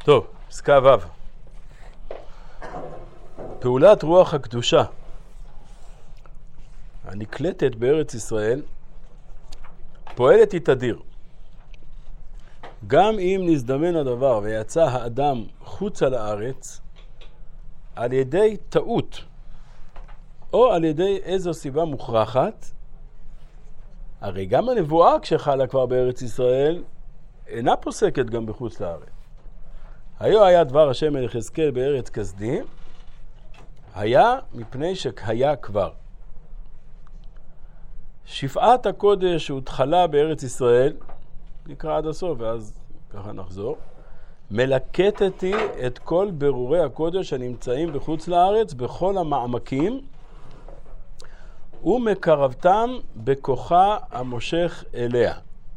טוב, פסקה ו'. פעולת רוח הקדושה הנקלטת בארץ ישראל פועלת היא תדיר. גם אם נזדמן הדבר ויצא האדם חוצה לארץ על ידי טעות או על ידי איזו סיבה מוכרחת, הרי גם הנבואה כשחלה כבר בארץ ישראל אינה פוסקת גם בחוץ לארץ. היה דבר השם אל יחזקאל בארץ כסדים, היה מפני שהיה כבר. שפעת הקודש שהותחלה בארץ ישראל, נקרא עד הסוף ואז ככה נחזור, מלקטתי את כל ברורי הקודש הנמצאים בחוץ לארץ בכל המעמקים, ומקרבתם בכוחה המושך אליה.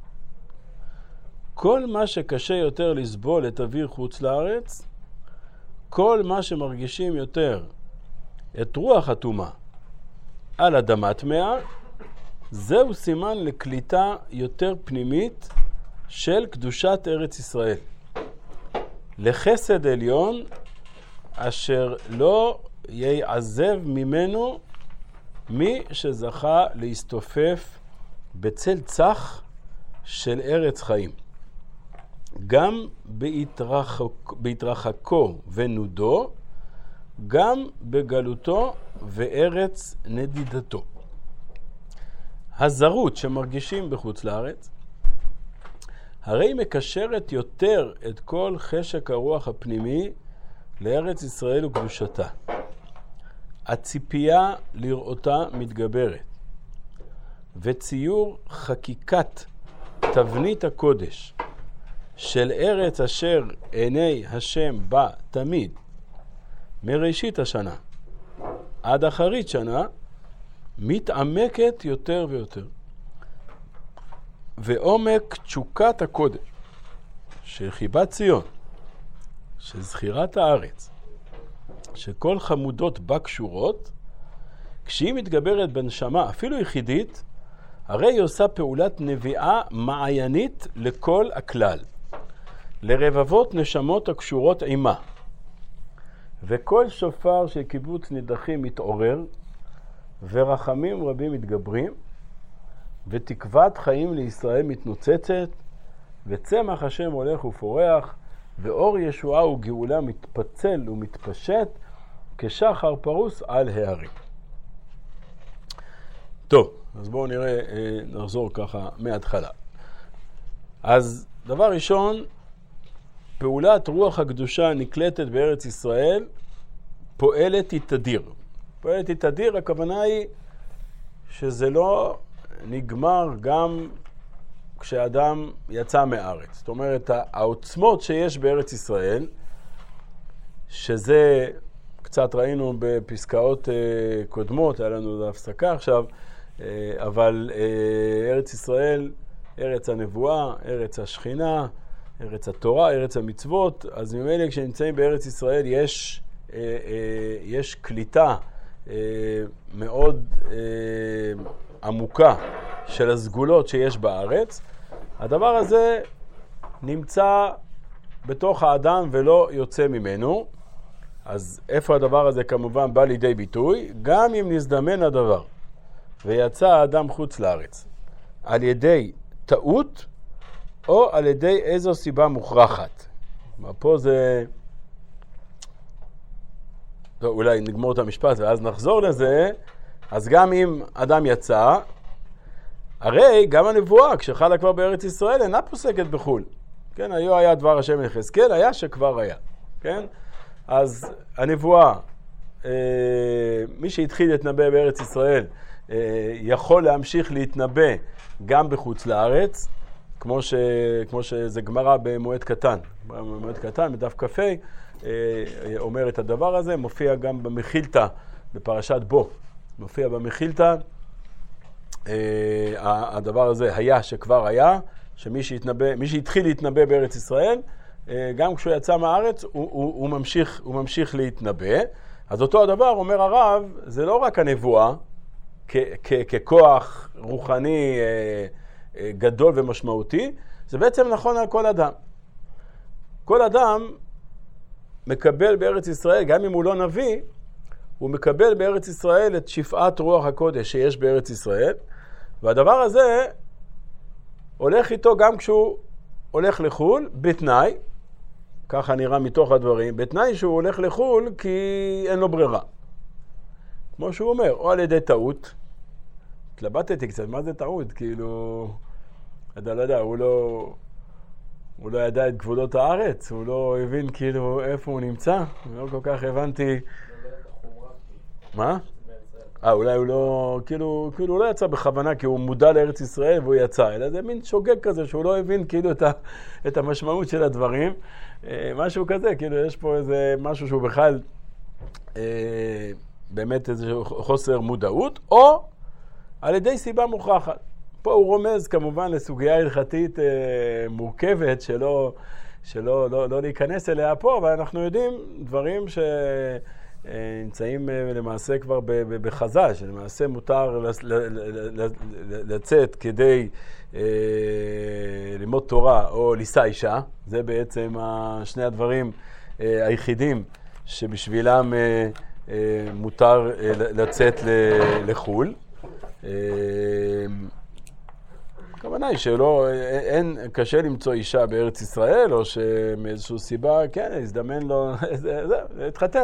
כל מה שקשה יותר לסבול את אוויר חוץ לארץ, כל מה שמרגישים יותר את רוח הטומאה על אדמה טמאה, זהו סימן לקליטה יותר פנימית של קדושת ארץ ישראל. לחסד עליון אשר לא יעזב ממנו מי שזכה להסתופף בצל צח של ארץ חיים. גם בהתרחקו ונודו, גם בגלותו וארץ נדידתו. הזרות שמרגישים בחוץ לארץ, הרי מקשרת יותר את כל חשק הרוח הפנימי לארץ ישראל וקדושתה. הציפייה לראותה מתגברת, וציור חקיקת תבנית הקודש של ארץ אשר עיני השם בה תמיד, מראשית השנה עד אחרית שנה, מתעמקת יותר ויותר. ועומק תשוקת הקודש של חיבת ציון, של זכירת הארץ, שכל חמודות בה קשורות, כשהיא מתגברת בנשמה אפילו יחידית, הרי היא עושה פעולת נביאה מעיינית לכל הכלל, לרבבות נשמות הקשורות עימה. וכל שופר של קיבוץ נידחים מתעורר, ורחמים רבים מתגברים, ותקוות חיים לישראל מתנוצצת, וצמח השם הולך ופורח, ואור ישועה וגאולה מתפצל ומתפשט, כשחר פרוס על הערים. טוב, אז בואו נראה, נחזור ככה מההתחלה. אז דבר ראשון, פעולת רוח הקדושה נקלטת בארץ ישראל, פועלת היא תדיר. פועלת היא תדיר, הכוונה היא שזה לא נגמר גם כשאדם יצא מארץ. זאת אומרת, העוצמות שיש בארץ ישראל, שזה קצת ראינו בפסקאות קודמות, היה לנו הפסקה עכשיו, אבל ארץ ישראל, ארץ הנבואה, ארץ השכינה, ארץ התורה, ארץ המצוות, אז ממילא כשנמצאים בארץ ישראל יש קליטה מאוד עמוקה של הסגולות שיש בארץ. הדבר הזה נמצא בתוך האדם ולא יוצא ממנו. אז איפה הדבר הזה כמובן בא לידי ביטוי? גם אם נזדמן הדבר ויצא האדם חוץ לארץ על ידי טעות או על ידי איזו סיבה מוכרחת. פה זה... טוב, אולי נגמור את המשפט ואז נחזור לזה. אז גם אם אדם יצא, הרי גם הנבואה כשחלה כבר בארץ ישראל אינה פוסקת בחול. כן, היה דבר השם יחזקאל, היה שכבר היה. כן? אז הנבואה, מי שהתחיל להתנבא בארץ ישראל, יכול להמשיך להתנבא גם בחוץ לארץ, כמו שזה גמרא במועד קטן. במועד קטן, בדף כ"ה, אומר את הדבר הזה, מופיע גם במחילתא, בפרשת בו. מופיע במחילתא, הדבר הזה היה שכבר היה, שמי שהתחיל להתנבא בארץ ישראל, גם כשהוא יצא מהארץ, הוא ממשיך להתנבא. אז אותו הדבר, אומר הרב, זה לא רק הנבואה, ככוח רוחני גדול ומשמעותי, זה בעצם נכון על כל אדם. כל אדם מקבל בארץ ישראל, גם אם הוא לא נביא, הוא מקבל בארץ ישראל את שפעת רוח הקודש שיש בארץ ישראל, והדבר הזה הולך איתו גם כשהוא הולך לחול, בתנאי, ככה נראה מתוך הדברים, בתנאי שהוא הולך לחול כי אין לו ברירה. כמו שהוא אומר, או על ידי טעות, התלבטתי קצת, מה זה טעות? כאילו, אתה לא יודע, הוא לא ידע את גבולות הארץ, הוא לא הבין כאילו איפה הוא נמצא, לא כל כך הבנתי. מה? אולי הוא לא, כאילו הוא לא יצא בכוונה כי הוא מודע לארץ ישראל והוא יצא, אלא זה מין שוגג כזה שהוא לא הבין כאילו את המשמעות של הדברים, משהו כזה, כאילו יש פה איזה משהו שהוא בכלל באמת איזה חוסר מודעות, או על ידי סיבה מוכחת. פה הוא רומז כמובן לסוגיה הלכתית מורכבת שלא להיכנס אליה פה, אבל אנחנו יודעים דברים שנמצאים למעשה כבר בחז"ל, שלמעשה מותר לצאת כדי ללמוד תורה או לישא אישה. זה בעצם שני הדברים היחידים שבשבילם מותר לצאת לחול. הכוונה היא קשה למצוא אישה בארץ ישראל, או שמאיזושהי סיבה, כן, הזדמן לו, להתחתן.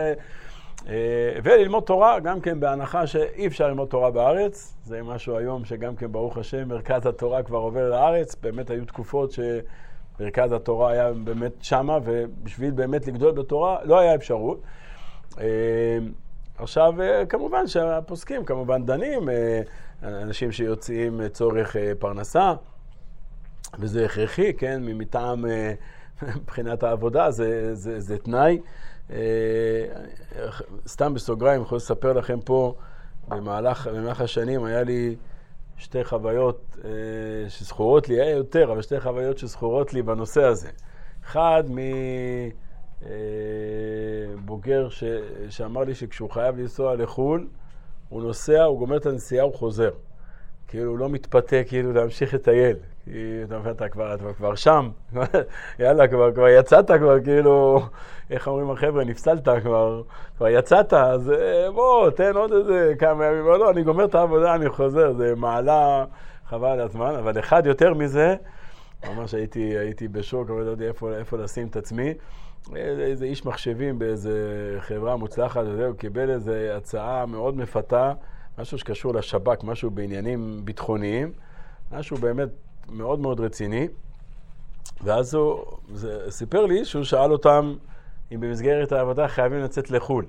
וללמוד תורה, גם כן בהנחה שאי אפשר ללמוד תורה בארץ. זה משהו היום שגם כן, ברוך השם, מרכז התורה כבר עובר לארץ. באמת היו תקופות שמרכז התורה היה באמת שמה, ובשביל באמת לגדול בתורה לא היה אפשרות. עכשיו, כמובן שהפוסקים כמובן דנים, אנשים שיוצאים צורך פרנסה, וזה הכרחי, כן, מטעם מבחינת העבודה, זה תנאי. סתם בסוגריים, יכול לספר לכם פה, במהלך השנים היה לי שתי חוויות שזכורות לי, היה יותר, אבל שתי חוויות שזכורות לי בנושא הזה. אחד מבוגר שאמר לי שכשהוא חייב לנסוע לחול, הוא נוסע, הוא גומר את הנסיעה, הוא חוזר. כאילו הוא לא מתפתה כאילו להמשיך לטייל. כי אתה כבר שם, יאללה, כבר יצאת, כבר כאילו, איך אומרים החבר'ה, נפסלת, כבר יצאת, אז בוא, תן עוד איזה כמה ימים, לא, אני גומר את העבודה, אני חוזר, זה מעלה חבל על הזמן, אבל אחד יותר מזה, ממש הייתי בשוק, אבל לא יודע איפה לשים את עצמי, איזה איש מחשבים באיזה חברה מוצלחת, הוא קיבל איזה הצעה מאוד מפתה, משהו שקשור לשב"כ, משהו בעניינים ביטחוניים, משהו באמת מאוד מאוד רציני, ואז הוא סיפר לי שהוא שאל אותם אם במסגרת העבודה חייבים לצאת לחול.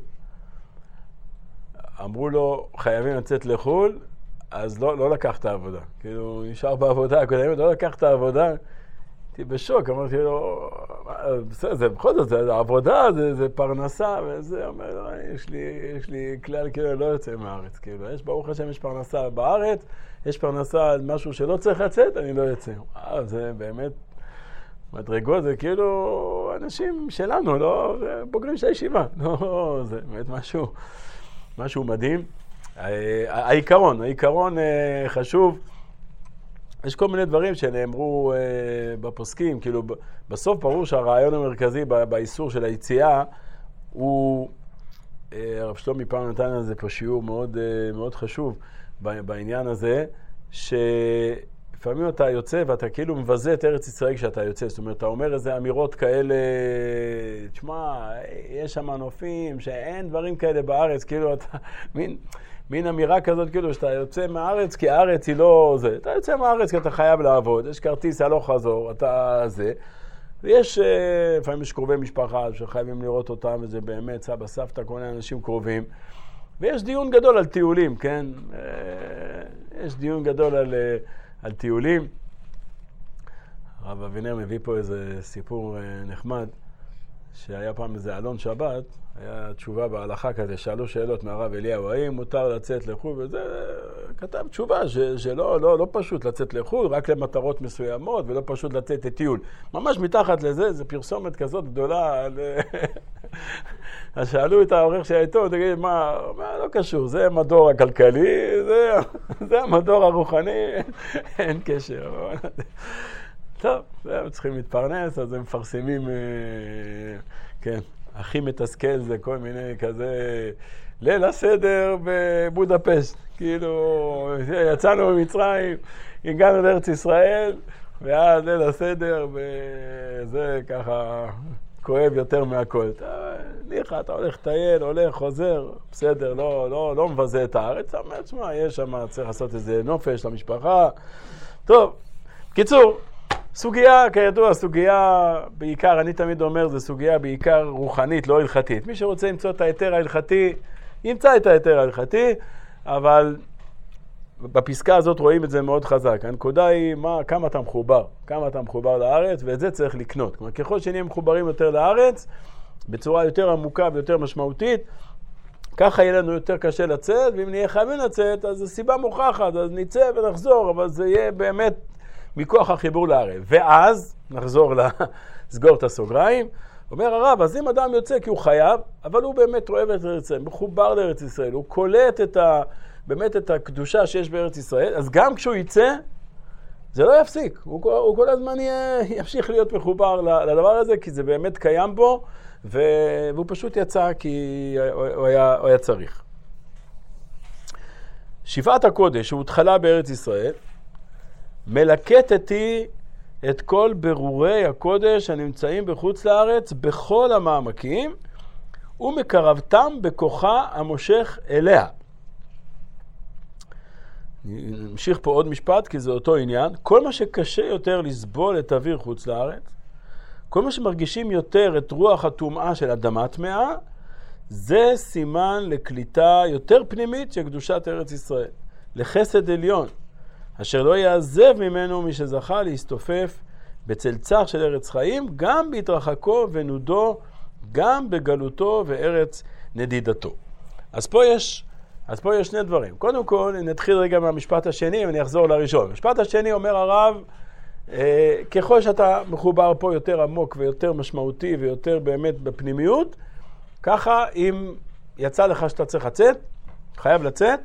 אמרו לו חייבים לצאת לחול, אז לא לקח את העבודה. כאילו נשאר בעבודה הקודמת, לא לקח את העבודה. הייתי בשוק, אמרתי לו, זה בכל זאת, זה עבודה, זה פרנסה, וזה אומר, לא, יש לי כלל, כאילו, לא יוצא מהארץ, כאילו, יש ברוך השם, יש פרנסה בארץ, יש פרנסה על משהו שלא צריך לצאת, אני לא יוצא. זה באמת, מדרגות, זה כאילו אנשים שלנו, לא, בוגרים של הישיבה, לא, זה באמת משהו מדהים. העיקרון חשוב, יש כל מיני דברים שנאמרו בפוסקים, כאילו בסוף ברור שהרעיון המרכזי באיסור של היציאה הוא, הרב שלומי פעם נתן לזה פה שיעור מאוד, מאוד חשוב בעניין הזה, שלפעמים אתה יוצא ואתה כאילו מבזה את ארץ ישראל כשאתה יוצא, זאת אומרת, אתה אומר איזה אמירות כאלה, תשמע, יש שם נופים שאין דברים כאלה בארץ, כאילו אתה מין אמירה כזאת, כאילו שאתה יוצא מהארץ כי הארץ היא לא זה. אתה יוצא מהארץ כי אתה חייב לעבוד, יש כרטיס הלוך חזור, אתה זה. ויש, לפעמים יש קרובי משפחה שחייבים לראות אותם, וזה באמת סבא, סבתא, כל מיני אנשים קרובים. ויש דיון גדול על טיולים, כן? יש דיון גדול על טיולים. הרב אבינר מביא פה איזה סיפור נחמד, שהיה פעם איזה אלון שבת, היה תשובה בהלכה כזה, שאלו שאלות מהרב אליהו, האם מותר לצאת לחו"ל, וזה כתב תשובה שלא פשוט לצאת לחו"ל, רק למטרות מסוימות, ולא פשוט לצאת לטיול. ממש מתחת לזה, זה פרסומת כזאת גדולה. אז שאלו את העורך שהייתו, תגיד, מה לא קשור, זה המדור הכלכלי, זה המדור הרוחני, אין קשר. טוב, הם צריכים להתפרנס, אז הם מפרסמים, כן, הכי מתסכל זה כל מיני כזה, ליל הסדר בבודפשט, כאילו, יצאנו ממצרים, הגענו לארץ ישראל, ואז ליל הסדר, וזה ככה כואב יותר מהכל. ניחא, אתה הולך לטייל, הולך, חוזר, בסדר, לא מבזה את הארץ, אבל תשמע, יש שם, צריך לעשות איזה נופש למשפחה. טוב, קיצור, סוגיה, כידוע, סוגיה בעיקר, אני תמיד אומר, זה סוגיה בעיקר רוחנית, לא הלכתית. מי שרוצה למצוא את היתר ההלכתי, ימצא את היתר ההלכתי, אבל בפסקה הזאת רואים את זה מאוד חזק. הנקודה היא כמה אתה מחובר לארץ, ואת זה צריך לקנות. כלומר, ככל שנהיה מחוברים יותר לארץ, בצורה יותר עמוקה ויותר משמעותית, ככה יהיה לנו יותר קשה לצאת, ואם נהיה חייבים לצאת, אז זו סיבה מוכחת, אז נצא ונחזור, אבל זה יהיה באמת מכוח החיבור לארץ. ואז נחזור לסגור את הסוגריים. אומר הרב, אז אם אדם יוצא כי הוא חייב, אבל הוא באמת אוהב את ארץ ישראל, מחובר לארץ ישראל, הוא קולט באמת את הקדושה שיש בארץ ישראל, אז גם כשהוא יצא, זה לא יפסיק. הוא כל הזמן ימשיך להיות מחובר לדבר הזה, כי זה באמת קיים בו, והוא פשוט יצא כי הוא היה צריך. שבעת הקודש שהותחלה בארץ ישראל, מלקטתי את כל ברורי הקודש הנמצאים בחוץ לארץ בכל המעמקים, ומקרבתם בכוחה המושך אליה. נמשיך פה עוד משפט, כי זה אותו עניין. כל מה שקשה יותר לסבול את אוויר חוץ לארץ, כל מה שמרגישים יותר את רוח הטומאה של אדמה טמאה, זה סימן לקליטה יותר פנימית של קדושת ארץ ישראל, לחסד עליון, אשר לא יעזב ממנו מי שזכה להסתופף בצלצח של ארץ חיים, גם בהתרחקו ונודו, גם בגלותו וארץ נדידתו. אז פה יש שני דברים. קודם כל, נתחיל רגע מהמשפט השני, ואני אחזור לראשון. המשפט השני אומר הרב, ככל שאתה מחובר פה יותר עמוק ויותר משמעותי ויותר באמת בפנימיות, ככה אם יצא לך שאתה צריך לצאת, חייב לצאת,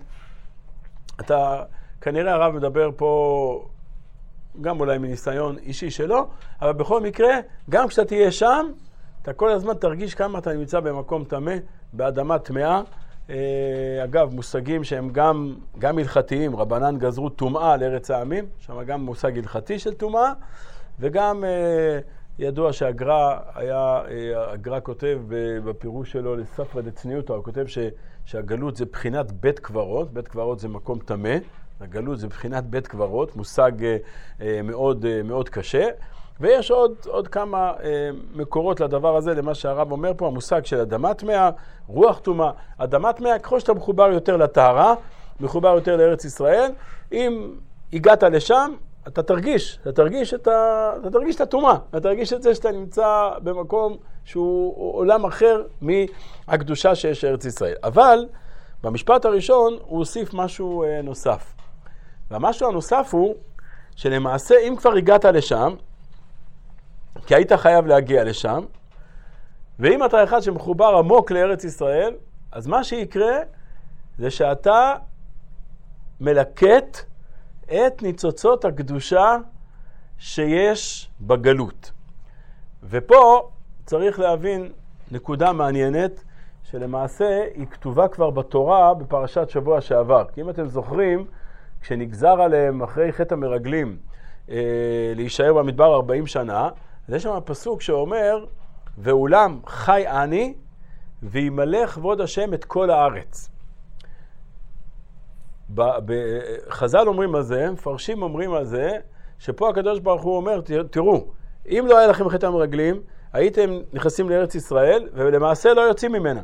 אתה כנראה הרב מדבר פה גם אולי מניסיון אישי שלו, אבל בכל מקרה, גם כשאתה תהיה שם, אתה כל הזמן תרגיש כמה אתה נמצא במקום טמא, באדמה טמאה. אגב, מושגים שהם גם הלכתיים, רבנן גזרו טומאה לארץ העמים, שם גם מושג הלכתי של טומאה, וגם ידוע שהגר"א כותב בפירוש שלו לספרא דצניעותא, הוא כותב שהגלות זה בחינת בית קברות, בית קברות זה מקום טמא, הגלות זה בחינת בית קברות, מושג מאוד מאוד קשה, ויש עוד כמה מקורות לדבר הזה, למה שהרב אומר פה, המושג של אדמה טמאה, רוח טומאה. אדמה טמאה, ככל שאתה מחובר יותר לטהרה, מחובר יותר לארץ ישראל, אם הגעת לשם, אתה תרגיש את הטומאה, אתה תרגיש את זה שאתה נמצא במקום שהוא עולם אחר מהקדושה שיש לארץ ישראל. אבל במשפט הראשון הוא הוסיף משהו נוסף. והמשהו הנוסף הוא שלמעשה אם כבר הגעת לשם, כי היית חייב להגיע לשם, ואם אתה אחד שמחובר עמוק לארץ ישראל, אז מה שיקרה זה שאתה מלקט את ניצוצות הקדושה שיש בגלות. ופה צריך להבין נקודה מעניינת, שלמעשה היא כתובה כבר בתורה בפרשת שבוע שעבר. כי אם אתם זוכרים, כשנגזר עליהם אחרי חטא המרגלים להישאר במדבר 40 שנה, אז יש שם פסוק שאומר, ואולם חי אני וימלא כבוד השם את כל הארץ. חז"ל אומרים על זה, מפרשים אומרים על זה, שפה הקדוש ברוך הוא אומר, תראו, אם לא היה לכם חטא המרגלים, הייתם נכנסים לארץ ישראל, ולמעשה לא יוצאים ממנה.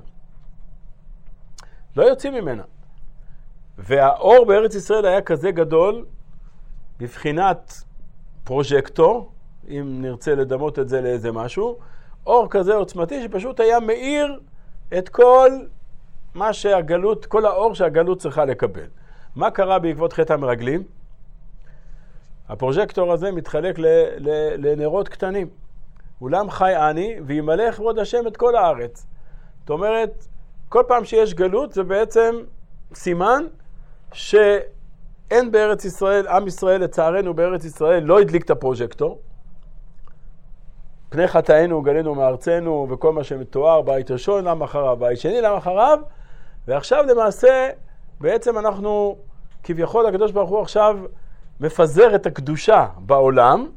לא יוצאים ממנה. והאור בארץ ישראל היה כזה גדול, בבחינת פרוז'קטור, אם נרצה לדמות את זה לאיזה משהו, אור כזה עוצמתי שפשוט היה מאיר את כל מה שהגלות, כל האור שהגלות צריכה לקבל. מה קרה בעקבות חטא המרגלים? הפרוז'קטור הזה מתחלק לנרות קטנים. אולם חי אני וימלא כבוד השם את כל הארץ. זאת אומרת, כל פעם שיש גלות זה בעצם סימן שאין בארץ ישראל, עם ישראל לצערנו בארץ ישראל לא הדליק את הפרוז'קטור, פני חטאינו גלינו מארצנו, וכל מה שמתואר, בית ראשון למה אחריו, בית שני למה אחריו, ועכשיו למעשה, בעצם אנחנו, כביכול הקדוש ברוך הוא עכשיו מפזר את הקדושה בעולם,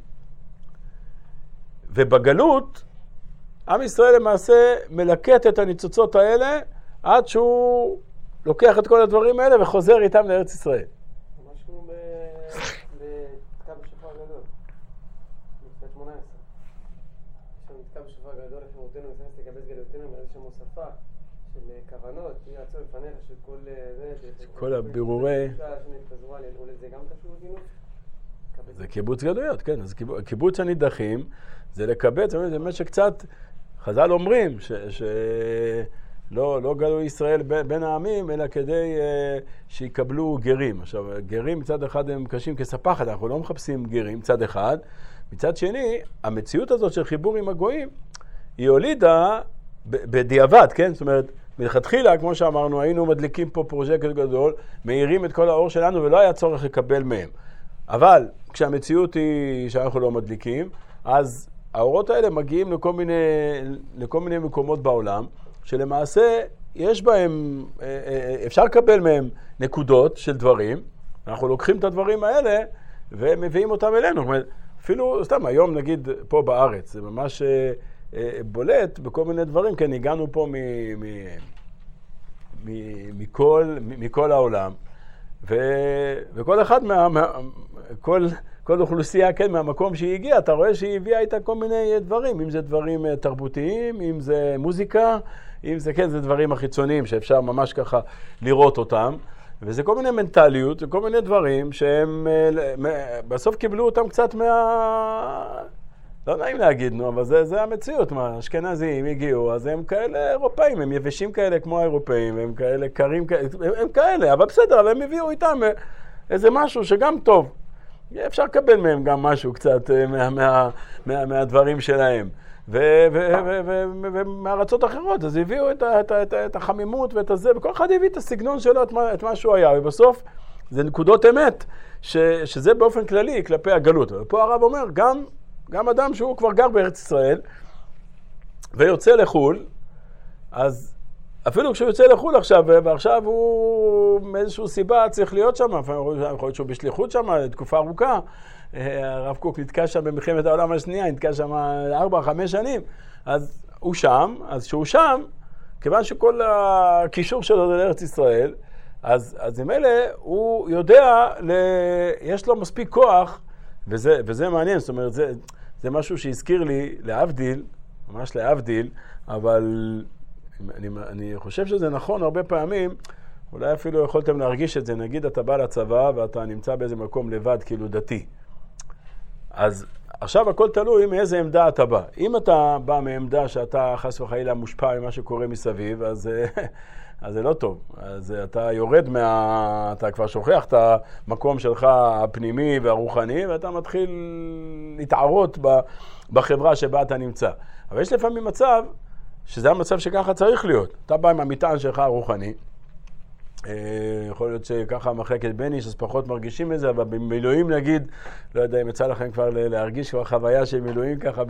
ובגלות, עם ישראל למעשה מלקט את הניצוצות האלה, עד שהוא לוקח את כל הדברים האלה וחוזר איתם לארץ ישראל. משהו בכתב בשופר הגדול, לפני 18. שם נכתב בשופר הגדול, אפשרותנו נכנס לקבץ גלותנו, ואיזה שם הוספה של כוונות, יהיה עצור לפניך של כל זה, כל הבירורי... זה גם קשור לגינות? זה קיבוץ גלויות, כן. אז קיבוץ הנידחים זה לקבץ, זה באמת שקצת, חז"ל אומרים לא גלו ישראל בין העמים, אלא כדי שיקבלו גרים. עכשיו, גרים מצד אחד הם קשים כספחת, אנחנו לא מחפשים גרים מצד אחד. מצד שני, המציאות הזאת של חיבור עם הגויים, היא הולידה בדיעבד, כן? זאת אומרת, מלכתחילה, כמו שאמרנו, היינו מדליקים פה פרוז'קט גדול, מאירים את כל האור שלנו ולא היה צורך לקבל מהם. אבל כשהמציאות היא שאנחנו לא מדליקים, אז האורות האלה מגיעים לכל מיני מקומות בעולם, שלמעשה יש בהם, אפשר לקבל מהם נקודות של דברים, אנחנו לוקחים את הדברים האלה ומביאים אותם אלינו. זאת אומרת, אפילו סתם היום נגיד פה בארץ, זה ממש בולט בכל מיני דברים, כן, הגענו פה מכל העולם, וכל אחד כל אוכלוסייה, כן, מהמקום שהיא הגיעה, אתה רואה שהיא הביאה איתה כל מיני דברים, אם זה דברים תרבותיים, אם זה מוזיקה, אם זה, כן, זה דברים החיצוניים שאפשר ממש ככה לראות אותם, וזה כל מיני מנטליות, וכל מיני דברים שהם בסוף קיבלו אותם קצת לא נעים להגיד, נו, אבל זה המציאות, מה, אשכנזים הגיעו, אז הם כאלה אירופאים, הם יבשים כאלה כמו האירופאים, הם כאלה קרים, הם כאלה, אבל בסדר, אבל הם הביאו איתם איזה משהו שגם טוב. אפשר לקבל מהם גם משהו קצת מהדברים שלהם. ומהארצות אחרות, אז הביאו את החמימות ואת הזה, וכל אחד הביא את הסגנון שלו, את מה שהוא היה, ובסוף זה נקודות אמת, שזה באופן כללי כלפי הגלות. ופה הרב אומר, גם אדם שהוא כבר גר בארץ ישראל, ויוצא לחול, אז אפילו כשהוא יוצא לחול עכשיו, ועכשיו הוא מאיזושהי סיבה צריך להיות שם, יכול להיות שהוא בשליחות שם, תקופה ארוכה, הרב קוק נתקע שם במלחמת העולם השנייה, נתקע שם 4-5 שנים, אז הוא שם, אז שהוא שם, כיוון שכל הקישור שלו זה לארץ ישראל, אז עם אלה הוא יודע, יש לו מספיק כוח, וזה מעניין, זאת אומרת, זה משהו שהזכיר לי להבדיל, ממש להבדיל, אבל אני חושב שזה נכון הרבה פעמים, אולי אפילו יכולתם להרגיש את זה, נגיד אתה בא לצבא ואתה נמצא באיזה מקום לבד, כאילו דתי. אז עכשיו הכל תלוי מאיזה עמדה אתה בא. אם אתה בא מעמדה שאתה חס וחלילה מושפע ממה שקורה מסביב, אז זה לא טוב. אז אתה יורד אתה כבר שוכח את המקום שלך הפנימי והרוחני, ואתה מתחיל להתערות בחברה שבה אתה נמצא. אבל יש לפעמים מצב, שזה המצב שככה צריך להיות. אתה בא עם המטען שלך הרוחני, יכול להיות שככה מחלקת בניש, אז פחות מרגישים את זה, אבל במילואים נגיד, לא יודע אם יצא לכם כבר להרגיש כבר חוויה של מילואים ככה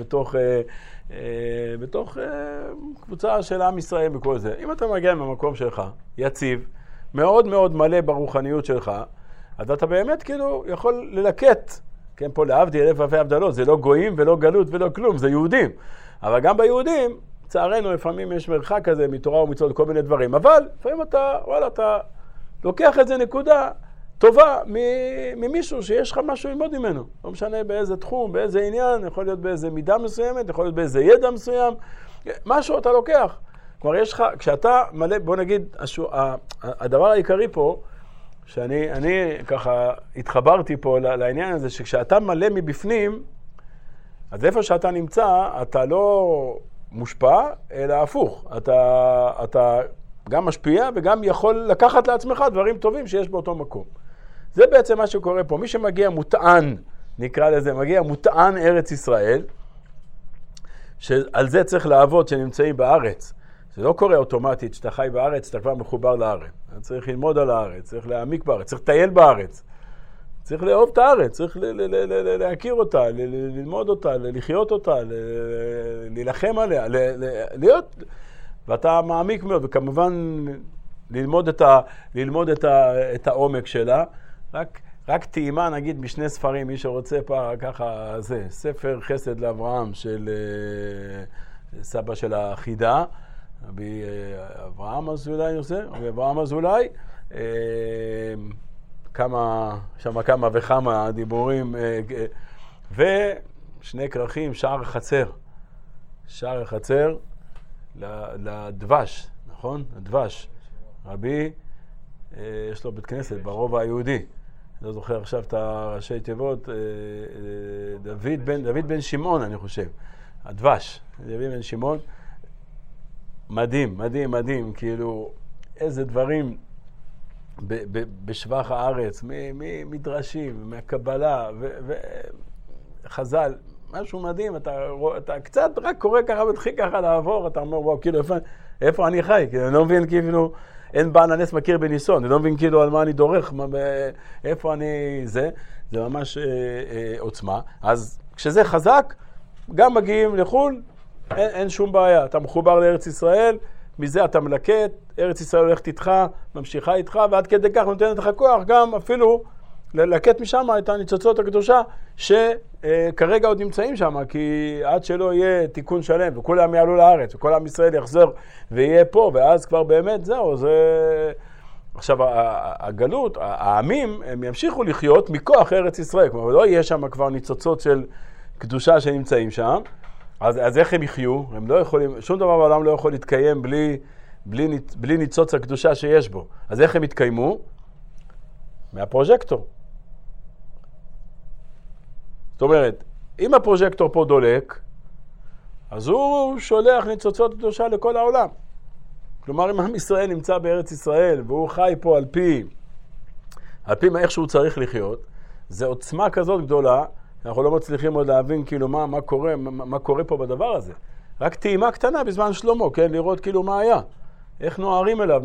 בתוך קבוצה של עם ישראל וכל זה. אם אתה מגיע מהמקום שלך, יציב, מאוד מאוד מלא ברוחניות שלך, אז אתה באמת כאילו יכול ללקט, כן, פה להבדיל אלף אלפי הבדלות, זה לא גויים ולא גלות ולא כלום, זה יהודים. אבל גם ביהודים, לצערנו, לפעמים יש מרחק כזה מתורה ומצוות כל מיני דברים, אבל לפעמים אתה לוקח את זה נקודה טובה ממישהו שיש לך משהו ללמוד ממנו. לא משנה באיזה תחום, באיזה עניין, יכול להיות באיזה מידה מסוימת, יכול להיות באיזה ידע מסוים, משהו אתה לוקח. כלומר, יש לך, כשאתה מלא, בוא נגיד, הדבר העיקרי פה, שאני ככה התחברתי פה לעניין הזה, שכשאתה מלא מבפנים, אז איפה שאתה נמצא, אתה לא מושפע, אלא הפוך. אתה גם משפיע וגם יכול לקחת לעצמך דברים טובים שיש באותו מקום. זה בעצם מה שקורה פה. מי שמגיע מוטען, נקרא לזה, מגיע מוטען ארץ ישראל, שעל זה צריך לעבוד שנמצאים בארץ. זה לא קורה אוטומטית, שאתה חי בארץ, אתה כבר מחובר לארץ. צריך ללמוד על הארץ, צריך להעמיק בארץ, צריך לטייל בארץ. צריך לאהוב את הארץ, צריך להכיר אותה, ללמוד אותה, לחיות אותה, להילחם עליה, להיות, ואתה מעמיק מאוד, וכמובן ללמוד את העומק שלה. רק טעימה, נגיד, משני ספרים, מי שרוצה פעם ככה, זה, ספר חסד לאברהם של סבא של החידה, רבי אברהם אזולאי, אני חושב, רבי אברהם אזולאי, כמה וכמה דיבורים, ושני כרכים, שער החצר לדבש, נכון? הדבש. רבי, יש לו בית כנסת ברובע היהודי. לא זוכר עכשיו את הראשי תיבות, דוד בן שמעון, אני חושב. הדבש, דוד בן שמעון. מדהים, מדהים, מדהים, כאילו, איזה דברים בשבח הארץ, מדרשים, מהקבלה וחז"ל, משהו מדהים, אתה קצת רק קורא ככה, מתחיל ככה לעבור, אתה אומר, וואו, כאילו, איפה אני חי? כאילו, אני לא מבין, כאילו, אין בעל הנס מכיר בניסון, אני לא מבין כאילו על מה אני דורך, איפה אני זה ממש עוצמה. אז כשזה חזק, גם מגיעים לחול, אין שום בעיה. אתה מחובר לארץ ישראל, מזה אתה מלקט, ארץ ישראל הולכת איתך, ממשיכה איתך, ועד כדי כך נותנת לך כוח גם אפילו ללקט משם את הניצוצות הקדושה שכרגע עוד נמצאים שם, כי עד שלא יהיה תיקון שלם וכולם יעלו לארץ וכל עם ישראל יחזור ויהיה פה, ואז כבר באמת זהו, זה... עכשיו הגלות, העמים, הם ימשיכו לחיות מכוח ארץ ישראל, כלומר לא יהיה שם כבר ניצוצות של קדושה שנמצאים שם, אז איך הם יחיו? הם לא יכולים, שום דבר בעולם לא יכול להתקיים בלי ניצוץ הקדושה שיש בו. אז איך הם יתקיימו? מהפרוז'קטור. זאת אומרת, אם הפרוז'קטור פה דולק, אז הוא שולח ניצוצות קדושה לכל העולם. כלומר, אם עם ישראל נמצא בארץ ישראל, והוא חי פה על פי איך שהוא צריך לחיות, זה עוצמה כזאת גדולה, אנחנו לא מצליחים עוד להבין כאילו מה קורה פה בדבר הזה. רק טעימה קטנה בזמן שלמה, כן? לראות כאילו מה היה. איך נוערים אליו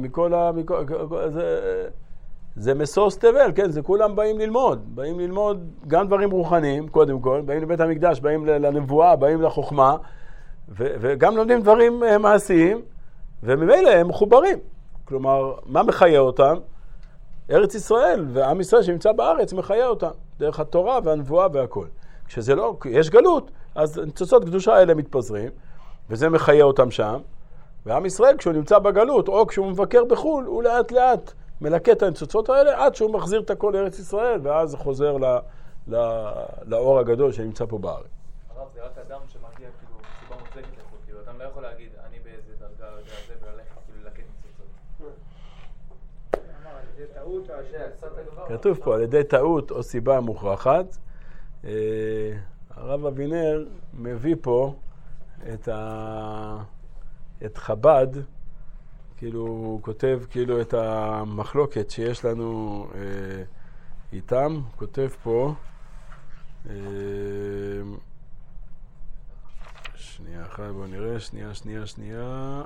זה מסוס תבל, כן? זה כולם באים ללמוד גם דברים רוחניים, קודם כל, באים לבית המקדש, באים לנבואה, באים לחוכמה, וגם לומדים דברים מעשיים, וממילא הם מחוברים. כלומר, מה מחיה אותם? ארץ ישראל, ועם ישראל שנמצא בארץ מחיה אותם, דרך התורה והנבואה והכל. כשזה לא, יש גלות, אז ניצוצות קדושה האלה מתפזרים, וזה מחיה אותם שם, ועם ישראל כשהוא נמצא בגלות, או כשהוא מבקר בחול, הוא לאט לאט מלקט את הניצוצות האלה, עד שהוא מחזיר את הכל לארץ ישראל, ואז חוזר לאור הגדול שנמצא פה בארץ. הרב, זה רק אדם שמגיע כאילו סיבה מוצלקת לחול, כאילו אדם לא יכול להגיד, אני באיזה דרגה זה, וללכת כאילו לקט ניצוצות. כתוב פה, על ידי טעות או סיבה מוכרחת. הרב אבינר מביא פה את חב"ד, כאילו הוא כותב כאילו את המחלוקת שיש לנו איתם, הוא כותב פה, שנייה אחת, בואו נראה, שנייה.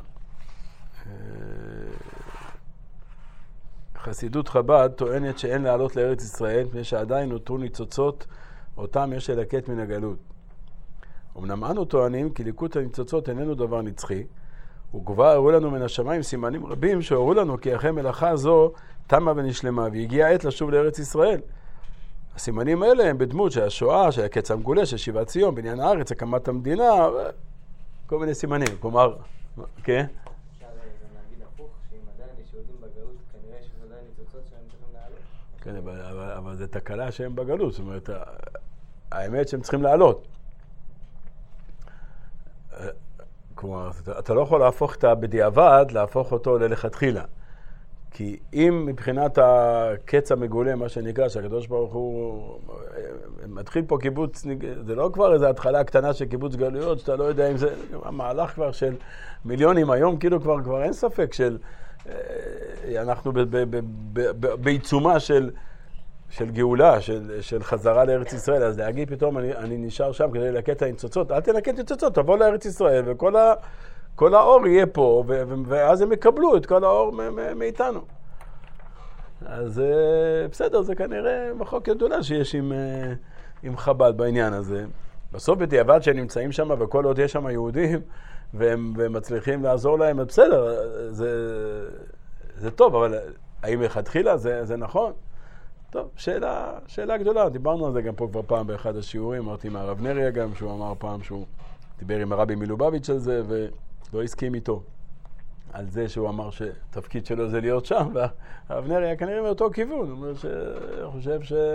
חסידות חב"ד טוענת שאין לעלות לארץ ישראל, מפני שעדיין נותרו ניצוצות אותם יש ללקט מן הגלות. אמנם אנו טוענים כי ליקוט הניצוצות איננו דבר נצחי, וכבר הראו לנו מן השמיים סימנים רבים שהראו לנו כי אחרי מלאכה זו תמה ונשלמה והגיעה עת לשוב לארץ ישראל. הסימנים האלה הם בדמות של השואה, של הקץ המגולה, של שיבת ציון, בניין הארץ, הקמת המדינה, כל מיני סימנים. כלומר, כן? אפשר להגיד הפוך, שאם עדיין יש יהודים בגלות, כנראה שזה עדיין ניצוצות שהם צריכים לעלות. כן, אבל זה תקלה שהם בגלות, זאת אומרת, האמת שהם צריכים לעלות. כלומר, אתה לא יכול להפוך את הבדיעבד, להפוך אותו ללכתחילה. כי אם מבחינת הקץ המגולה, מה שנקרא, שהקדוש ברוך הוא מתחיל פה קיבוץ, זה לא כבר איזו התחלה קטנה של קיבוץ גלויות, שאתה לא יודע אם זה מהלך כבר של מיליונים, היום כאילו כבר אין ספק של, אנחנו בעיצומה של גאולה, של חזרה לארץ ישראל, אז להגיד פתאום אני נשאר שם כדי ללקט את הניצוצות, אל תלקט ניצוצות, תבוא לארץ ישראל וכל האור יהיה פה, ואז הם יקבלו את כל האור מאיתנו. אז בסדר, זה כנראה מחלוקת גדולה שיש עם חב"ד בעניין הזה. בסוף בדיעבד שהם נמצאים שם, וכל עוד יש שם יהודים, והם מצליחים לעזור להם, אז בסדר, זה טוב, אבל האם מלכתחילה זה נכון? טוב, שאלה גדולה, דיברנו על זה גם פה כבר פעם באחד השיעורים, אמרתי עם הרב נריה גם, שהוא אמר פעם שהוא דיבר עם הרבי מלובביץ' על זה, ולא הסכים איתו על זה שהוא אמר שתפקיד שלו זה להיות שם, והרב נריה כנראה מאותו כיוון, הוא אומר שחושב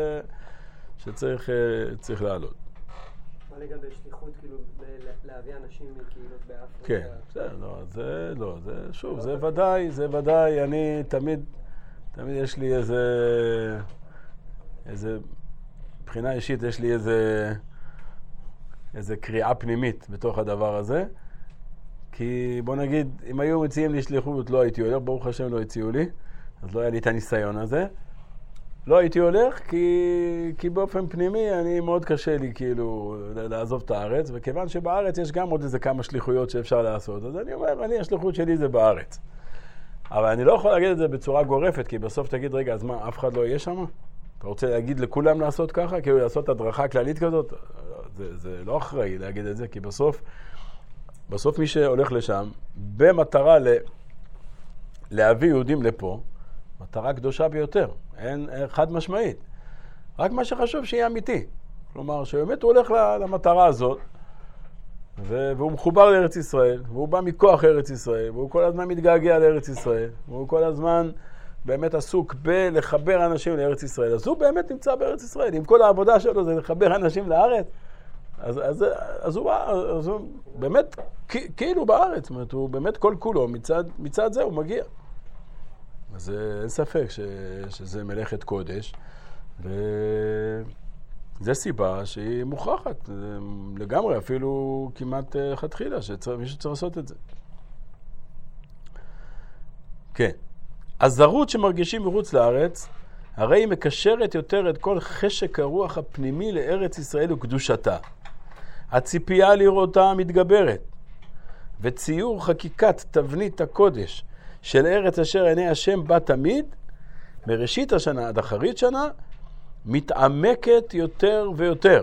שצריך לעלות. מה לגבי שליחות, כאילו, להביא אנשים מקהילות באפריקה? כן, זה שוב, זה ודאי, אני תמיד יש לי איזה, מבחינה אישית יש לי איזה קריאה פנימית בתוך הדבר הזה, כי בוא נגיד, אם היו מציעים לי שליחות, לא הייתי הולך, ברוך השם לא הציעו לי, אז לא היה לי את הניסיון הזה. לא הייתי הולך, כי באופן פנימי אני מאוד קשה לי כאילו לעזוב את הארץ, וכיוון שבארץ יש גם עוד איזה כמה שליחויות שאפשר לעשות, אז אני אומר, השליחות שלי זה בארץ. אבל אני לא יכול להגיד את זה בצורה גורפת, כי בסוף תגיד, רגע, אז מה, אף אחד לא יהיה שם? אתה רוצה להגיד לכולם לעשות ככה? כאילו לעשות הדרכה כללית כזאת? זה לא אחראי להגיד את זה, כי בסוף מי שהולך לשם, במטרה להביא יהודים לפה, מטרה קדושה ביותר, אין חד משמעית. רק מה שחשוב שיהיה אמיתי. כלומר, שבאמת הוא הולך למטרה הזאת, והוא מחובר לארץ ישראל, והוא בא מכוח ארץ ישראל, והוא כל הזמן מתגעגע לארץ ישראל, והוא כל הזמן באמת עסוק בלחבר אנשים לארץ ישראל. אז הוא באמת נמצא בארץ ישראל. אם כל העבודה שלו זה לחבר אנשים לארץ, אז הוא באמת כאילו בארץ. זאת אומרת, הוא באמת כל כולו, מצד זה הוא מגיע. אז אין ספק שזה מלאכת קודש, וזה סיבה שהיא מוכרחת, לגמרי, אפילו כמעט חתחילה, שמישהו צריך לעשות את זה. כן. הזרות שמרגישים מחוץ לארץ, הרי היא מקשרת יותר את כל חשק הרוח הפנימי לארץ ישראל וקדושתה. הציפייה לראותה מתגברת, וציור חקיקת תבנית הקודש של ארץ אשר עיני השם בה תמיד, מראשית השנה עד אחרית שנה, מתעמקת יותר ויותר.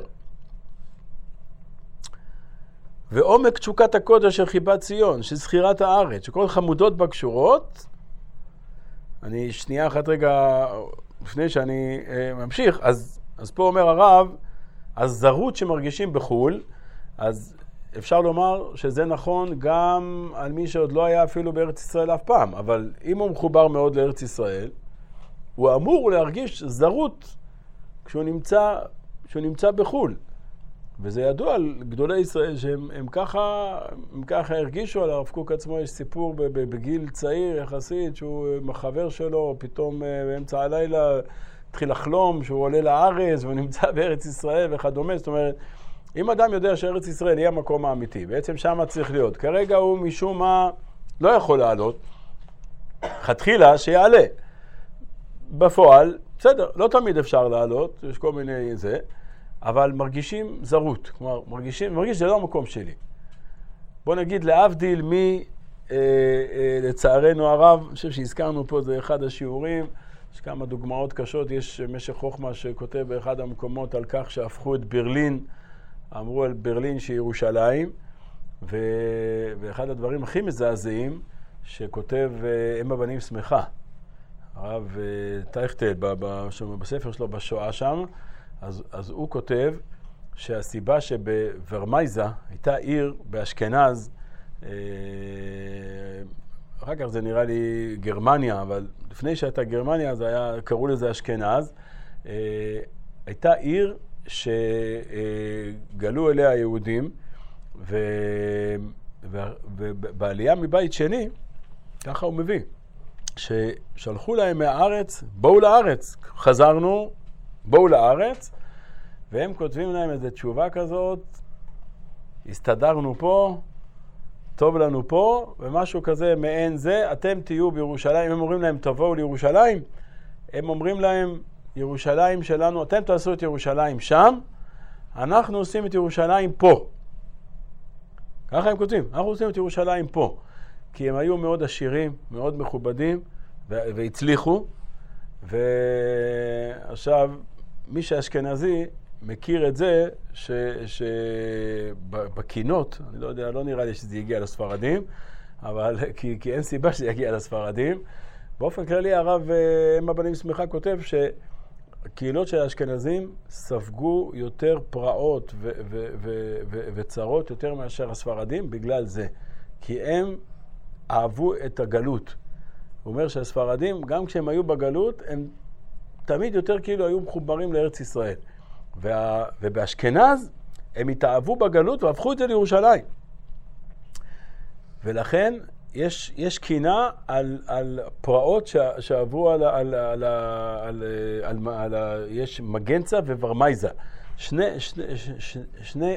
ועומק תשוקת הקודש של חיבת ציון, של זכירת הארץ, שכל חמודות בה קשורות, אני שנייה אחת רגע, לפני שאני ממשיך, אז פה אומר הרב, הזרות שמרגישים בחול, אז אפשר לומר שזה נכון גם על מי שעוד לא היה אפילו בארץ ישראל אף פעם, אבל אם הוא מחובר מאוד לארץ ישראל, הוא אמור להרגיש זרות כשהוא נמצא בחול. וזה ידוע על גדולי ישראל שהם ככה הרגישו. על הרב קוק עצמו יש סיפור בגיל צעיר יחסית, שהוא מחבר שלו, פתאום באמצע הלילה התחיל לחלום שהוא עולה לארץ והוא נמצא בארץ ישראל וכדומה. זאת אומרת, אם אדם יודע שארץ ישראל היא המקום האמיתי, בעצם שם צריך להיות. כרגע הוא משום מה לא יכול לעלות, חתחילה שיעלה. בפועל, בסדר, לא תמיד אפשר לעלות, יש כל מיני זה, אבל מרגישים זרות. כלומר, מרגיש שזה לא המקום שלי. בוא נגיד, להבדיל לצערנו הרב, אני חושב שהזכרנו פה, זה אחד השיעורים, יש כמה דוגמאות קשות, יש משך חוכמה שכותב באחד המקומות על כך שהפכו את ברלין, אמרו על ברלין שהיא ירושלים, ואחד הדברים הכי מזעזעים, שכותב אם הבנים שמחה, הרב טייכטל בספר שלו בשואה שם, אז הוא כותב שהסיבה שבוורמייזה הייתה עיר באשכנז, אחר כך זה נראה לי גרמניה, אבל לפני שהייתה גרמניה קראו לזה אשכנז, הייתה עיר שגלו אליה היהודים, ובעלייה מבית שני, ככה הוא מביא, ששלחו להם מהארץ, בואו לארץ, חזרנו, בואו לארץ, והם כותבים להם איזו תשובה כזאת, הסתדרנו פה, טוב לנו פה, ומשהו כזה מעין זה, אתם תהיו בירושלים. הם אומרים להם, תבואו לירושלים, הם אומרים להם, ירושלים שלנו, אתם תעשו את ירושלים שם, אנחנו עושים את ירושלים פה. ככה הם כותבים, אנחנו עושים את ירושלים פה. כי הם היו מאוד עשירים, מאוד מכובדים, והצליחו, ועכשיו, מי שאשכנזי מכיר את זה שבקינות, אני לא יודע, לא נראה לי שזה יגיע לספרדים, אבל כי אין סיבה שזה יגיע לספרדים. באופן כללי הרב אם הבנים שמחה כותב שקהילות של האשכנזים ספגו יותר פרעות וצרות יותר מאשר הספרדים בגלל זה. כי הם אהבו את הגלות. הוא אומר שהספרדים, גם כשהם היו בגלות, הם תמיד יותר כאילו היו מחוברים לארץ ישראל. ובאשכנז הם התאהבו בגלות והפכו את זה לירושלים. ולכן יש קינה על פרעות שעברו יש מגנצה וורמייזה. שתי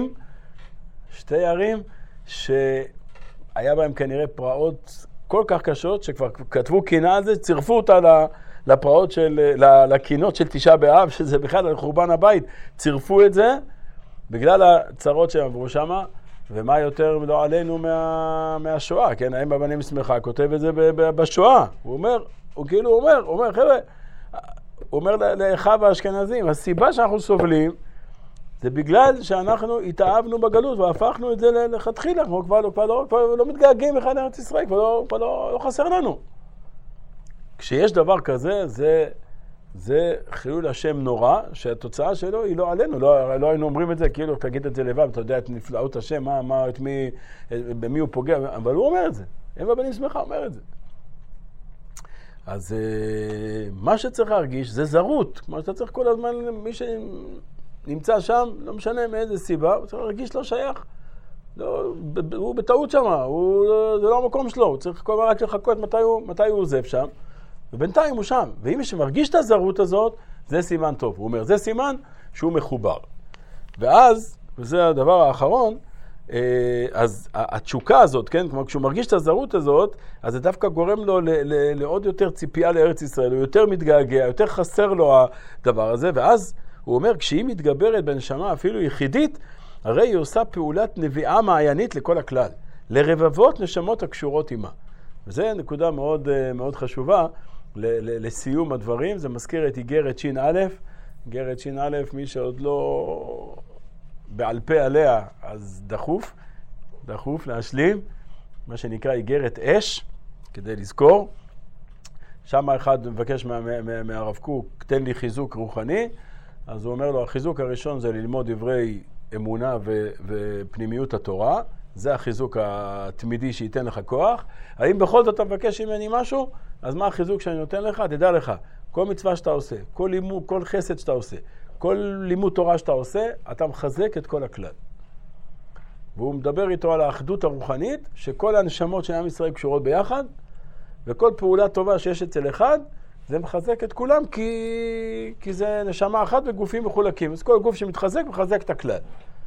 ערים שהיה בהם כנראה פרעות כל כך קשות, שכבר כתבו קינה על זה, צירפו אותה לפרעות לקינות של תשעה באב, שזה בכלל על חורבן הבית, צירפו את זה בגלל הצרות שהם עברו שמה, ומה יותר לא עלינו מהשואה, כן? האם הבנים שמחה כותב את זה בשואה. הוא אומר, חבר'ה, הוא אומר לאחיו האשכנזים, הסיבה שאנחנו סובלים, זה בגלל שאנחנו התאהבנו בגלות והפכנו את זה לכתחילה, כבר לא מתגעגעים אחד לארץ ישראל, כבר לא חסר לנו. כשיש דבר כזה, זה חילול השם נורא, שהתוצאה שלו היא לא עלינו, לא היינו אומרים את זה, כאילו תגיד את זה לבד, אתה יודע את נפלאות השם, במי הוא פוגע, אבל הוא אומר את זה, הם הבנים שמחה אומר את זה. אז מה שצריך להרגיש זה זרות, כמו שאתה צריך כל הזמן, מי שנמצא שם, לא משנה מאיזה סיבה, הוא צריך להרגיש לא שייך, הוא בטעות שם, זה לא המקום שלו, הוא צריך כל הזמן רק לחכות מתי הוא עוזב שם, ובינתיים הוא שם, ואם מי שמרגיש את הזרות הזאת, זה סימן טוב. הוא אומר, זה סימן שהוא מחובר. ואז, וזה הדבר האחרון, אז התשוקה הזאת, כן? כלומר, כשהוא מרגיש את הזרות הזאת, אז זה דווקא גורם לו לעוד יותר ציפייה לארץ ישראל, הוא יותר מתגעגע, יותר חסר לו הדבר הזה, ואז הוא אומר, כשהיא מתגברת בנשמה אפילו יחידית, הרי היא עושה פעולת נביאה מעיינית לכל הכלל, לרבבות נשמות הקשורות עימה. וזו נקודה מאוד, מאוד חשובה לסיום הדברים. זה מזכיר את איגרת שין א', איגרת שין א', מי שעוד לא בעל פה עליה, אז דחוף להשלים, מה שנקרא איגרת אש, כדי לזכור. שם אחד מבקש מהרב קוק, תן לי חיזוק רוחני, אז הוא אומר לו, החיזוק הראשון זה ללמוד דברי אמונה ופנימיות התורה, זה החיזוק התמידי שייתן לך כוח. האם בכל זאת אתה מבקש ממני משהו? אז מה החיזוק שאני נותן לך? תדע לך, כל מצווה שאתה עושה, כל לימוד, כל חסד שאתה עושה, כל לימוד תורה שאתה עושה, אתה מחזק את כל הכלל. והוא מדבר איתו על האחדות הרוחנית, שכל הנשמות של עם ישראל קשורות ביחד, וכל פעולה טובה שיש אצל אחד, זה מחזק את כולם, כי זה נשמה אחת וגופים מחולקים. אז כל גוף שמתחזק, מחזק את הכלל.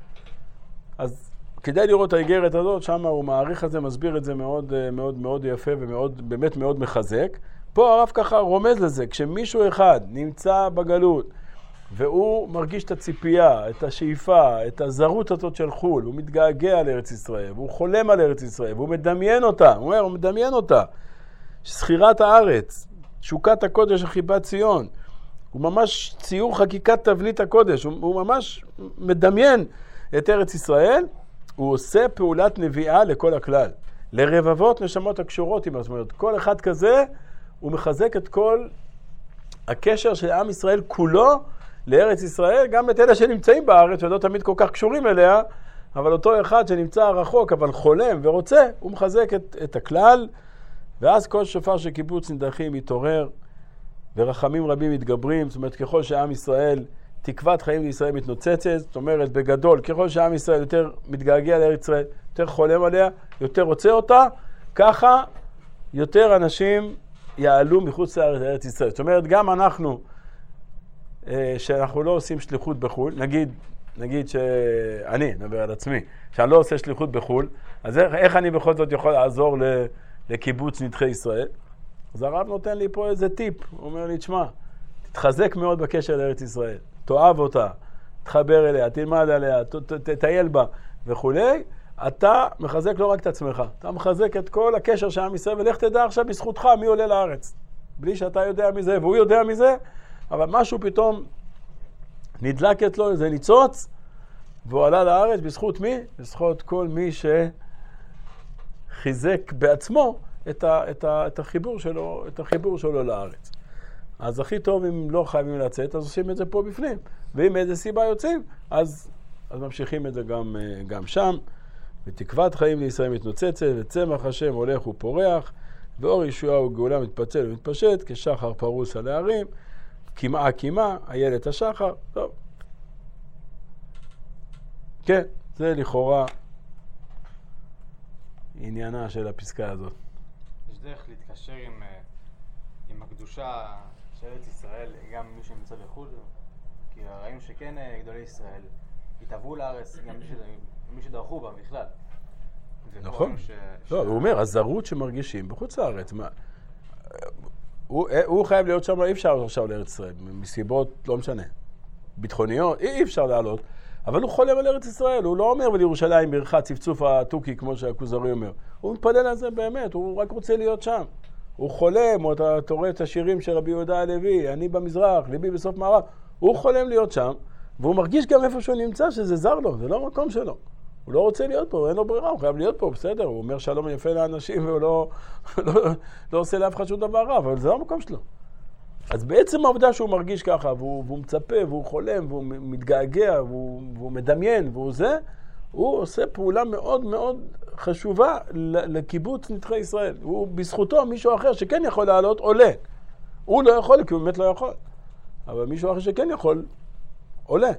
אז כדאי לראות האיגרת הזאת, שם הוא מעריך את זה, מסביר את זה מאוד מאוד מאוד יפה ובאמת מאוד מחזק. פה הרב ככה רומז לזה, כשמישהו אחד נמצא בגלות, והוא מרגיש את הציפייה, את השאיפה, את הזרות הזאת של חול, הוא מתגעגע לארץ ישראל, והוא חולם על ארץ ישראל, והוא מדמיין אותה, הוא מדמיין אותה, שזכירת הארץ, תשוקת הקודש וחיבת ציון, הוא ממש ציור חקיקת תבנית הקודש, הוא ממש מדמיין את ארץ ישראל, הוא עושה פעולת נביאה לכל הכלל, לרבבות נשמות הקשורות עם, זאת אומרת, כל אחד כזה, הוא מחזק את כל הקשר של עם ישראל כולו לארץ ישראל, גם את אלה שנמצאים בארץ, ולא תמיד כל כך קשורים אליה, אבל אותו אחד שנמצא רחוק, אבל חולם ורוצה, הוא מחזק את הכלל, ואז כל שופר של קיבוץ נידחים מתעורר, ורחמים רבים מתגברים, זאת אומרת, ככל שעם ישראל, תקוות חיים לישראל מתנוצצת, זאת אומרת, בגדול, ככל שעם ישראל יותר מתגעגע לארץ ישראל, יותר חולם עליה, יותר רוצה אותה, ככה יותר אנשים יעלו מחוץ לארץ ישראל. זאת אומרת, גם אנחנו, שאנחנו לא עושים שליחות בחול, נגיד שאני, נדבר על עצמי, שאני לא עושה שליחות בחול, אז איך אני בכל זאת יכול לעזור לקיבוץ נדחי ישראל? אז הרב נותן לי פה איזה טיפ, הוא אומר לי, תשמע, תתחזק מאוד בקשר לארץ ישראל, תאהב אותה, תחבר אליה, תלמד עליה, תטייל בה וכו'. אתה מחזק לא רק את עצמך, אתה מחזק את כל הקשר של עם ישראל, ולך תדע עכשיו בזכותך מי עולה לארץ. בלי שאתה יודע מזה והוא יודע מזה, אבל משהו פתאום נדלק אצלו איזה ניצוץ, והוא עלה לארץ בזכות מי? בזכות כל מי שחיזק בעצמו את החיבור שלו לארץ. אז הכי טוב אם לא חייבים לצאת, אז עושים את זה פה בפנים. ואם איזה סיבה יוצאים, אז ממשיכים את זה גם שם. ותקוות חיים לישראל מתנוצצת, וצמח השם הולך ופורח, ואור ישועה וגאולה מתפצל ומתפשט, כשחר פרוס על הערים, כמעה כמעה, איילת השחר. טוב. כן, זה לכאורה עניינה של הפסקה הזאת. יש דרך להתקשר עם הקדושה של ארץ ישראל, גם מי שנמצא בחו"ל, כי ראינו שכן גדולי ישראל התאהבו לארץ, גם מי שדרכו בה בכלל. נכון. לא, הוא אומר, הזרות שמרגישים בחוץ לארץ. הוא חייב להיות שם, אי אפשר עכשיו לארץ ישראל, מסיבות, לא משנה, ביטחוניות, אי אפשר לעלות, אבל הוא חולם על ארץ ישראל, הוא לא אומר ולירושלים בירכה צפצוף התוכי, כמו שהכוזרי אומר. הוא מתפלל על זה באמת, הוא רק רוצה להיות שם. הוא חולם, או אתה רואה את השירים של רבי יהודה הלוי, אני במזרח, ליבי בסוף מערב. הוא חולם להיות שם, והוא מרגיש גם איפה שהוא נמצא, שזה זר לו, זה לא המקום שלו. הוא לא רוצה להיות פה, אין לו ברירה, הוא חייב להיות פה, בסדר. הוא אומר שלום יפה לאנשים, והוא לא עושה לאף אחד שום דבר רע, אבל זה לא המקום שלו. אז בעצם העובדה שהוא מרגיש ככה, והוא מצפה, והוא חולם, והוא מתגעגע, והוא מדמיין, הוא עושה פעולה מאוד מאוד חשובה לקיבוץ נדחי ישראל. הוא בזכותו מישהו אחר שכן יכול לעלות, עולה. הוא לא יכול, כי הוא באמת לא יכול. אבל מישהו אחר שכן יכול, עולה.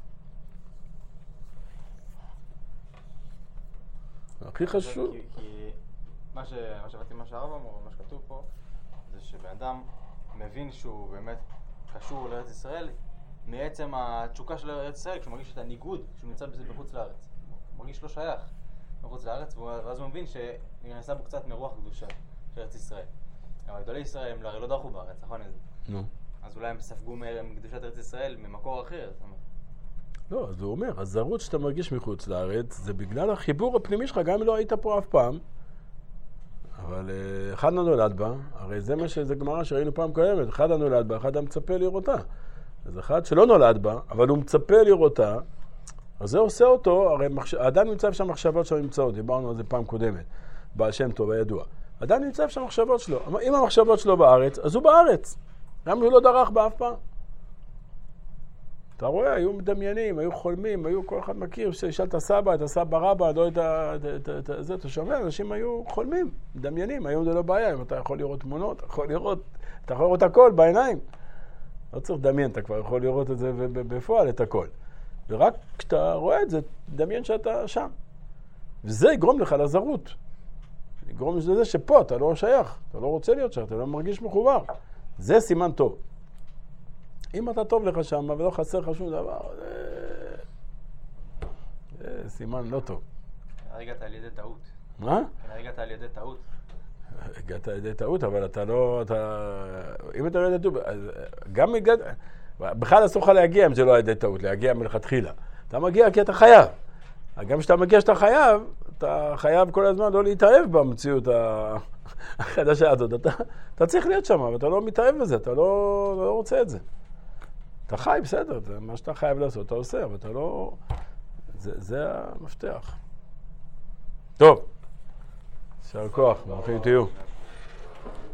הכי חשוב. כי מה שבאתי, מה שהרב אמר, מה שכתוב פה, זה שבן אדם מבין שהוא באמת קשור לארץ ישראל, מעצם התשוקה של ארץ ישראל, כשהוא מרגיש את הניגוד, כשהוא נמצא בזה בחוץ לארץ. הוא מרגיש לא שייך בחוץ לארץ, ואז הוא מבין שנעשה בו קצת מרוח קדושה של ארץ ישראל. אבל גדולי ישראל הם הרי לא דרכו בארץ, נכון? נו. אז אולי הם ספגו מקדושת ארץ ישראל ממקור אחר. לא, אז הוא אומר, הזרות שאתה מרגיש מחוץ לארץ, זה בגלל החיבור הפנימי שלך, גם אם לא היית פה אף פעם, אבל אחד נולד בה, הרי זה מה שזה גמרא שראינו פעם קיימת, אחד נולד בה, אחד מצפה לראותה. אז אחד שלא נולד בה, אבל הוא מצפה לראותה, אז זה עושה אותו, הרי האדם נמצא שם מחשבות שלו נמצאות, דיברנו על זה פעם קודמת, בעל שם טוב הידוע. האדם נמצא שם מחשבות שלו, אם המחשבות שלו בארץ, אז הוא בארץ, גם אם הוא לא דרך בה אף פעם. אתה רואה, היו מדמיינים, היו חולמים, היו כל אחד מכיר, שישאל את הסבא, את הסבא רבא, לא זה, אתה שומע, אנשים היו חולמים, מדמיינים, היום זה לא בעיה, אם אתה יכול לראות תמונות, אתה יכול לראות הכל בעיניים. לא צריך לדמיין, אתה כבר יכול לראות את זה בפועל, את הכל. ורק כשאתה רואה את זה, דמיין שאתה שם. וזה יגרום לך לזרות. יגרום לזה שפה אתה לא שייך, אתה לא רוצה להיות שם, אתה לא מרגיש מחובר. זה סימן טוב. אם אתה טוב לך שם ולא חסר לך שום דבר, זה סימן לא טוב. הגעת על ידי טעות. מה? הגעת על ידי טעות. הגעת על ידי טעות, אבל אתה לא... אם אתה לא ידי טעות, גם הגעת... בכלל אסור לך להגיע אם זה לא על ידי טעות, להגיע מלכתחילה. אתה מגיע כי אתה חייב. גם כשאתה מגיע שאתה חייב, אתה חייב כל הזמן לא להתאהב במציאות החדשה הזאת. אתה צריך להיות שם, אבל אתה לא מתאהב בזה, אתה לא רוצה את זה. אתה חי, בסדר, זה מה שאתה חייב לעשות, אתה עושה, אבל אתה לא... זה המפתח. טוב, יישר כוח, ברוכים תהיו.